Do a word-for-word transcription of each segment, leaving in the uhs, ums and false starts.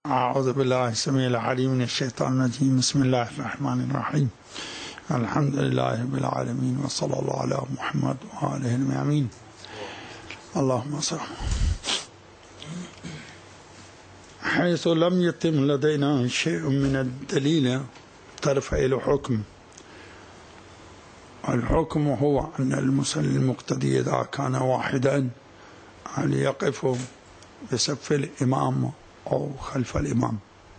أعوذ بالله السميع العليم من الشيطان الرجيم. بسم الله الرحمن الرحيم. الحمد لله رب العالمين، وصلى الله على محمد وآله الميامين. اللهم صل. حيث لم يتم لدينا شيء من الدليل ترفع إلى حكم. الحكم هو أن المصلي المقتدي إذا كان واحدا هل يقف بصف الإمام أو خلف الإمام.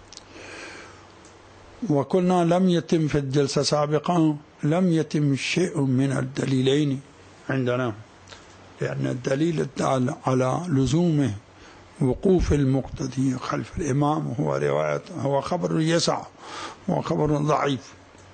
وقلنا لم يتم في الجلسة السابقة لم يتم شيء من الدليلين عندنا، لأن الدليل الدال على لزوم وقوف المقتدي خلف الإمام هو رواية هو خبر يسع وخبر ضعيف،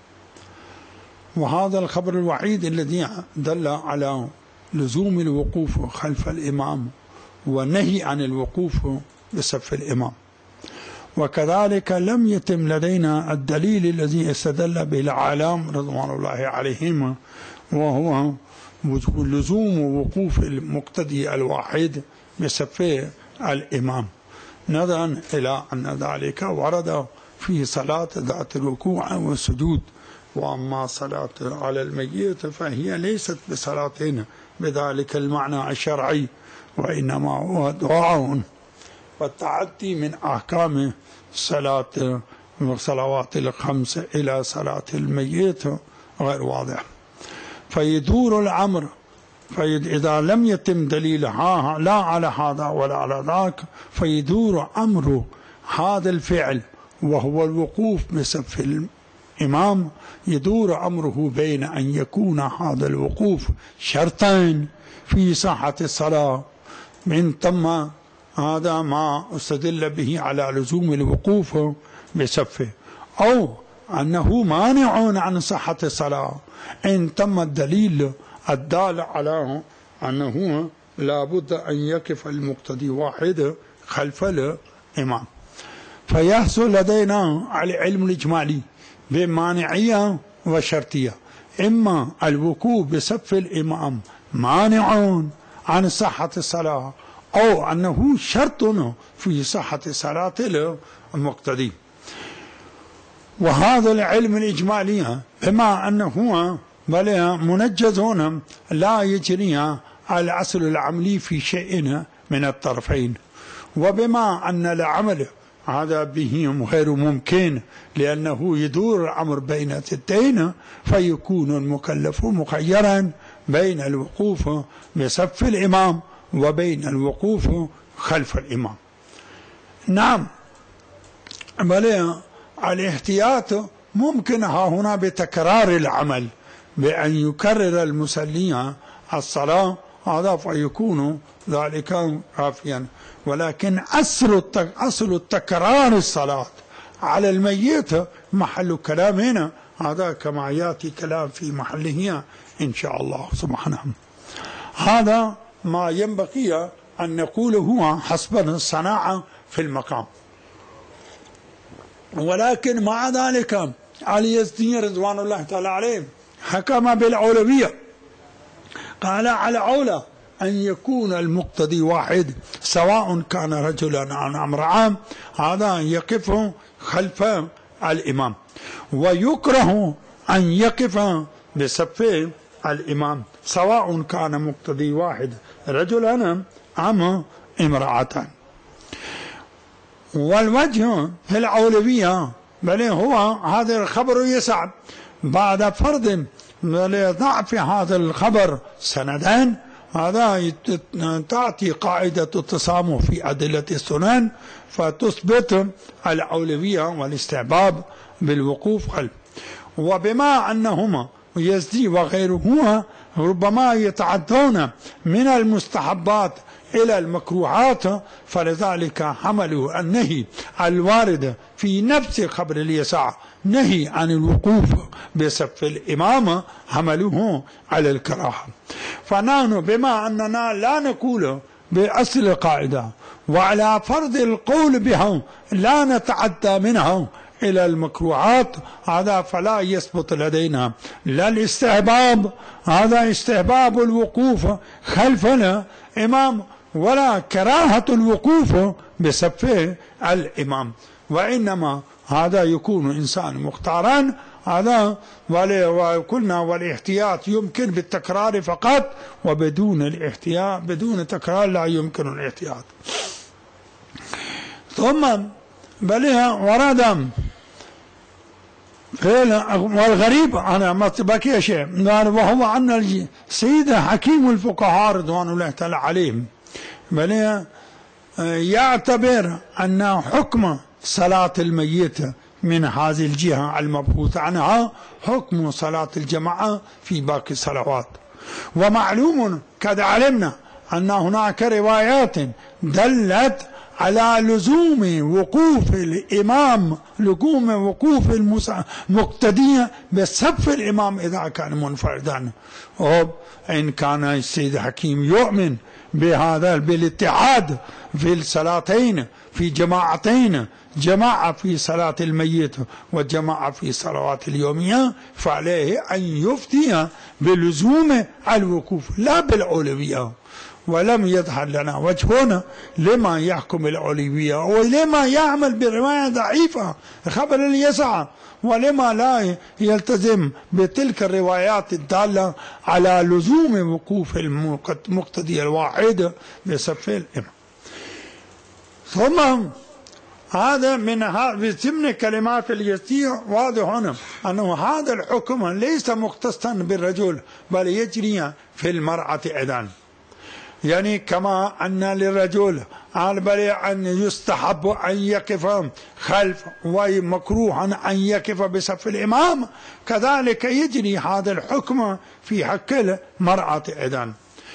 وهذا الخبر الوحيد الذي دل على لزوم الوقوف خلف الإمام والنهي عن الوقوف بصف الإمام. وكذلك لم يتم لدينا الدليل الذي استدل به العالم رضوان الله عليهم، وهو لزوم وقوف المقتدي الواحد بصف الإمام، نظرا إلى أن ذلك ورد في صلاة ذات الركوع والسجود. وأما صلاة على الميت فهي ليست بصلاة بذلك المعنى الشرعي، وإنما هو دعاء، والتعدي من أحكام صلاة الصلوات الخمس إلى صلاة الميت غير واضح. فيدور الأمر فإذا لم يتم دليلها لا على هذا ولا على ذاك، فيدور أمر هذا الفعل وهو الوقوف بصف الإمام، يدور أمره بين أن يكون هذا الوقوف شرطا في صحة الصلاة من ثم هذا ما استدل به على لزوم الوقوف بصفه، أو أنه مانع عن صحة الصلاة إن تم الدليل الدال على أنه لا بد أن يقف المقتدي واحد خلف الإمام. فيحصل لدينا العلم الإجمالي بمانعية وشرطية، إما الوقوف بصف الإمام مانع عن صحة الصلاة، أو أنه شرط في صحة صلاة المقتدي. وهذا العلم الإجمالي بما أنه بل منجزون لا يجري الأصل العملي في شيء من الطرفين، وبما أن العمل هذا به غير ممكن لأنه يدور الأمر بين التين، فيكون المكلف مخيرا بين الوقوف بصف الإمام وبين الوقوف خلف الإمام. نعم، بل الاحتياط ممكن ها هنا بتكرار العمل، بأن يكرر المصلي الصلاة، هذا فيكون ذلك كافيا. ولكن أصل أصل التكرار الصلاة على الميت محل كلامنا، هذا كما يأتي كلام في محله إن شاء الله سبحانه. هذا ما ينبغي أن نقوله حسب الصناعة في المقام. ولكن مع ذلك علي يزدي رضوان الله تعالى عليه حكم بالأولوية، قال على أولى أن يكون المقتدي واحد سواء كان رجلا أو امرأة، هذا يقف خلف الإمام، ويكره أن يقف بصف الإمام سواء كان مقتدي واحد رجلا أم امرأة. والوجه في الأولوية بل هو هذا الخبر يسع بعد فرض ضعف هذا الخبر سندان، هذا تأتي قاعدة التسامح في أدلة السنن فتثبت الأولوية والاستحباب بالوقوف خلف. وبما أنهما يزدي وغيره ربما يتعدون من المستحبات إلى المكروهات، فلذلك حملوا النهي الوارد في نفس خبر اليسع نهي عن الوقوف بصف الإمام حملوه على الكراهة. فنحن بما أننا لا نقول بأصل القاعدة وعلى فرض القول بها لا نتعدى منها إلى المكروهات، هذا فلا يثبت لدينا لا الاستحباب، هذا استحباب الوقوف خلف الإمام، ولا كراهة الوقوف بصف الإمام، وإنما هذا يكون إنسان مختارا هذا. وقلنا والاحتياط يمكن بالتكرار فقط، وبدون الاحتياط بدون التكرار لا يمكن الاحتياط. ثم بل ورد والغريب أنا ما بقي شيء، وهو أن السيد حكيم الفقهاء رضوان الله تعالى عليهم بل يعتبر أن حكم صلاة الميت من هذه الجهة المبحوث عنها حكم صلاة الجماعة في باقي الصلوات. ومعلوم قد علمنا أن هناك روايات دلت على لزوم وقوف الإمام لزوم وقوف المقتدية بصف الإمام إذا كان منفردا. وإن كان السيد حكيم يؤمن بهذا بالاتحاد في الصلاتين في جماعتين، جماعة في صلاة الميت وجماعة في صلوات اليومية، فعليه أن يفتي بلزوم الوقوف لا بالأولوية. ولم يظهر لنا وجهنا لما يحكم الأولوية ولما يعمل برواية ضعيفة خبر يسعى، ولما لا يلتزم بتلك الروايات الدالة على لزوم وقوف المقتدي الواحد بصف الإمام. ثم هذا من ضمن كلمات اليسير واضح هنا أنه هذا الحكم ليس مختصا بالرجل بل يجري في المرأة أيضا، يعني كما أن للرجل بل أن يستحب أن يقف خلف ومكروه أن يقف بصف الإمام، كذلك يجري هذا الحكم في حق المرأة أيضا،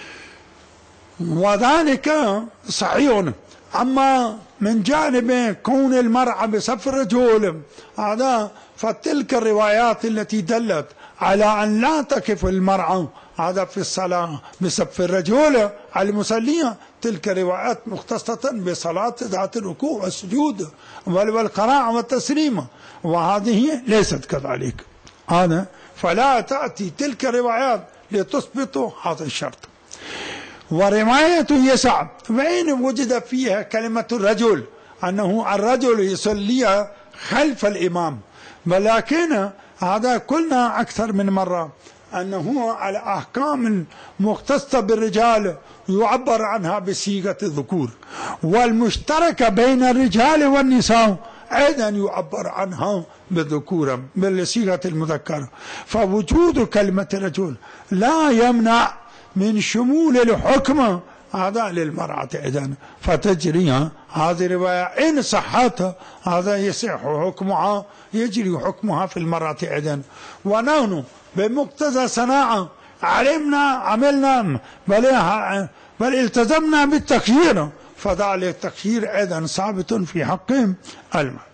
وذلك صحيح. أما من جانب كون المرأة بصف الرجل هذا فتلك الروايات التي دلت على أن لا تقف المرأة هذا في الصلاة بصف الرجل على المصلية، تلك روايات مختصة بصلاة ذات الركوع والسجود والقراءة والتسليم، وهذه ليست كذلك. هذا فلا تأتي تلك الروايات لتثبت هذا الشرط. ورواية يسع وإن وجد فيها كلمة الرجل أنه الرجل يصلي خلف الإمام، ولكن هذا قلنا أكثر من مرة أنه على أحكام مختصة بالرجال يعبر عنها بصيغة الذكور، والمشتركة بين الرجال والنساء أيضا يعبر عنها بالذكورة بصيغة المذكر. فوجود كلمة رجل لا يمنع من شمول الحكم هذا للمرأة أيضا، فتجري هذه الرواية إن صحت هذا يصح حكمها يجري حكمها في المرأة أيضا. ونحن بمقتضى صناعة علمنا عملنا بل, بل التزمنا بالتخيير، فذلك التخيير أيضا ثابت في حق المرأة.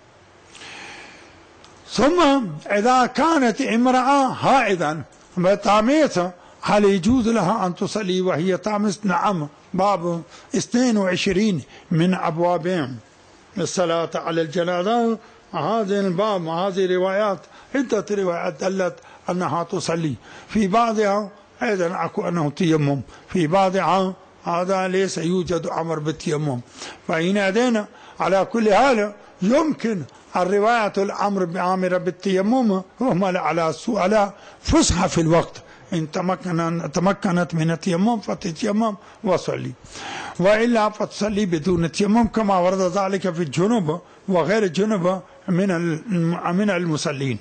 ثم إذا كانت امرأة هائدا بتاميث هل يجوز لها أن تصلي وهي تامس؟ نعم، باب اثنين وعشرين من أبواب الصلاة على الجنازة هذا الباب. هذه روايات عدة روايات دلت أنها تصلي، في بعضها أيضا أكو أنه تيمم، في بعضها هذا ليس يوجد أمر بالتيمم. فهنا أدينا على كل حال يمكن الرواية الأمر بأمر بالتيمم رغم على سؤال فسحة في الوقت، إن تمكنت من التيمم فتتيمم وصلي، وإلا فتصلي بدون التيمم كما ورد ذلك في الجنوب وغير الجنوب من من المصلين.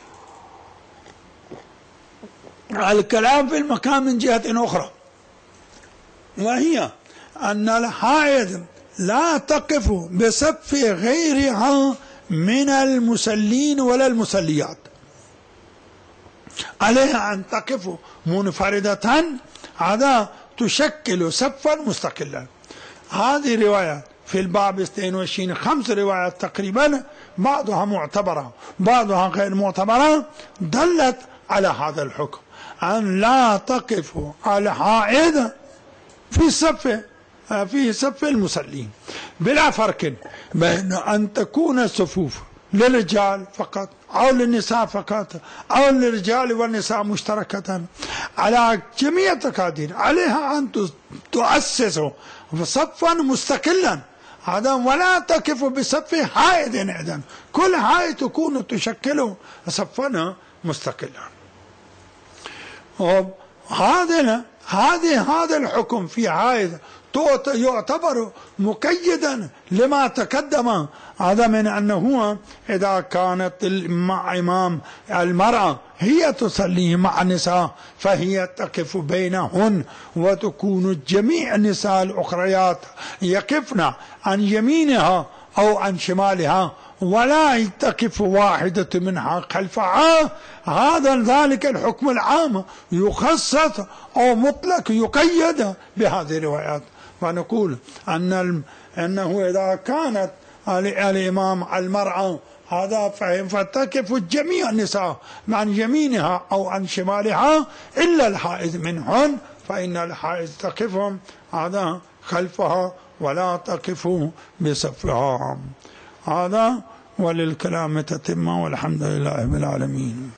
الكلام في المكان من جهة أخرى، وهي أن الحائض لا تقف بصف غيرها من المصلين ولا المصليات، عليها أن تقف منفردة، هذا تشكل صفا مستقلا. هذه رواية في الباب اثنين وعشرين خمس روايات تقريبا، بعضها معتبرة بعضها غير معتبرة، دلت على هذا الحكم أن لا تقف الحائض في صف في صف المصلين، بلا فرق بين أن تكون الصفوف للرجال فقط أو للنساء فقط أو للرجال والنساء مشتركة على جميع التقادير. عليها أن تؤسس صفا مستقلا هذا ولا تقف بصف حائض إذن كل حائض تكون تشكل صفنا مستقلا. هذا هذه هذا الحكم في حائض يعتبر مقيدا لما تقدم، هذا من أنه إذا كانت مع إمام المرأة هي تصلي مع النساء فهي تقف بينهن، وتكون جميع النساء الأخريات يقفن عن يمينها أو عن شمالها، ولا تقف واحدة منها خلفها. هذا ذلك الحكم العام يخصص أو مطلق يقيد بهذه الروايات. ونقول أن أنه إذا كانت الإمام المرأة هذا فتقف جميع النساء عن يمينها أو عن شمالها إلا الحائض منهن، فإن الحائض تقف هذا خلفها ولا تقف بصفها. هذا وللكلام تتم، والحمد لله رب العالمين.